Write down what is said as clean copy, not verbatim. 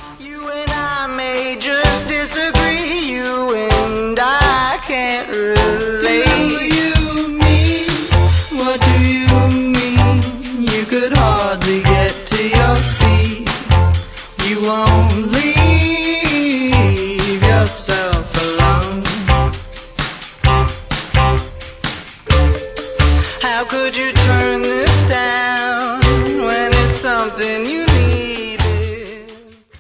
You and I may just disagree. You and I can't relate. Do you mean? What do you mean? You could hardly get to your feet. You won't leave yourself alone. How could you turn